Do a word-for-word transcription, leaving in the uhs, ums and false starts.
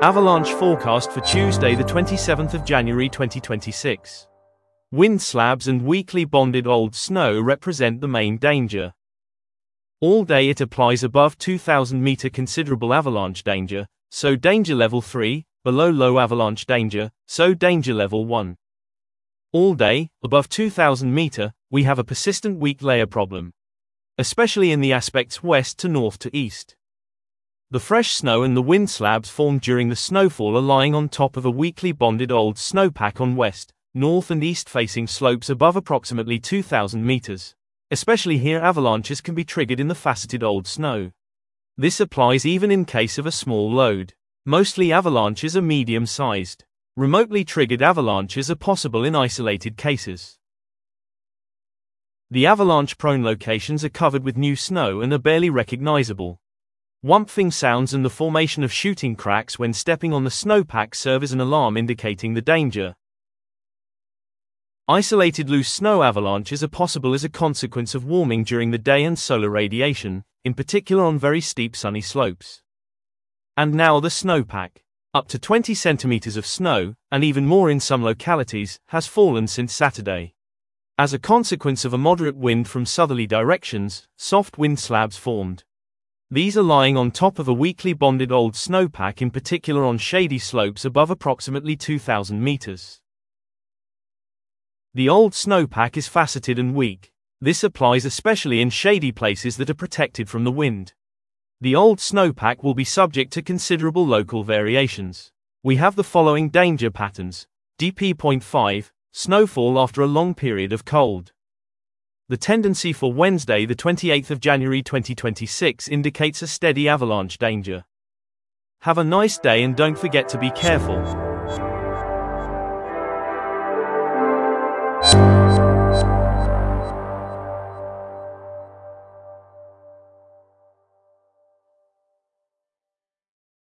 Avalanche forecast for Tuesday the twenty-seventh of January twenty twenty-six. Wind slabs and weakly bonded old snow represent the main danger. All day it applies above two thousand meter considerable avalanche danger, so danger level three, below low avalanche danger, so danger level one. All day, above two thousand meter, we have a persistent weak layer problem, especially in the aspects west to north to east. The fresh snow and the wind slabs formed during the snowfall are lying on top of a weakly bonded old snowpack on west, north and east facing slopes above approximately two thousand meters. Especially here avalanches can be triggered in the faceted old snow. This applies even in case of a small load. Mostly avalanches are medium-sized. Remotely triggered avalanches are possible in isolated cases. The avalanche-prone locations are covered with new snow and are barely recognizable. Whumping sounds and the formation of shooting cracks when stepping on the snowpack serve as an alarm indicating the danger. Isolated loose snow avalanches are possible as a consequence of warming during the day and solar radiation, in particular on very steep sunny slopes. And now the snowpack. Up to twenty centimeters of snow, and even more in some localities, has fallen since Saturday. As a consequence of a moderate wind from southerly directions, soft wind slabs formed. These are lying on top of a weakly bonded old snowpack, in particular on shady slopes above approximately two thousand meters. The old snowpack is faceted and weak. This applies especially in shady places that are protected from the wind. The old snowpack will be subject to considerable local variations. We have the following danger patterns. D P point five, snowfall after a long period of cold. The tendency for Wednesday the twenty-eighth of January twenty twenty-six indicates a steady avalanche danger. Have a nice day and don't forget to be careful.